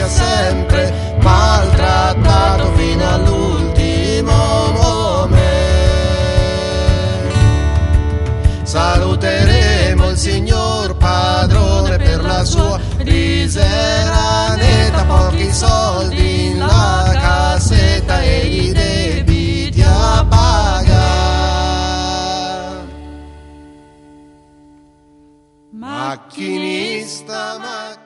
sia sempre maltrattato fino all'ultimo momento. Saluteremo il signor padrone per la sua misera netta, pochi soldi in la cassetta e i debiti a pagare. Macchinista,